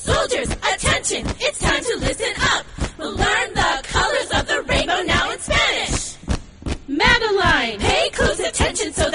Soldiers, attention, it's time to listen up. We'll learn the colors of the rainbow now in Spanish. Madeline, pay close attention so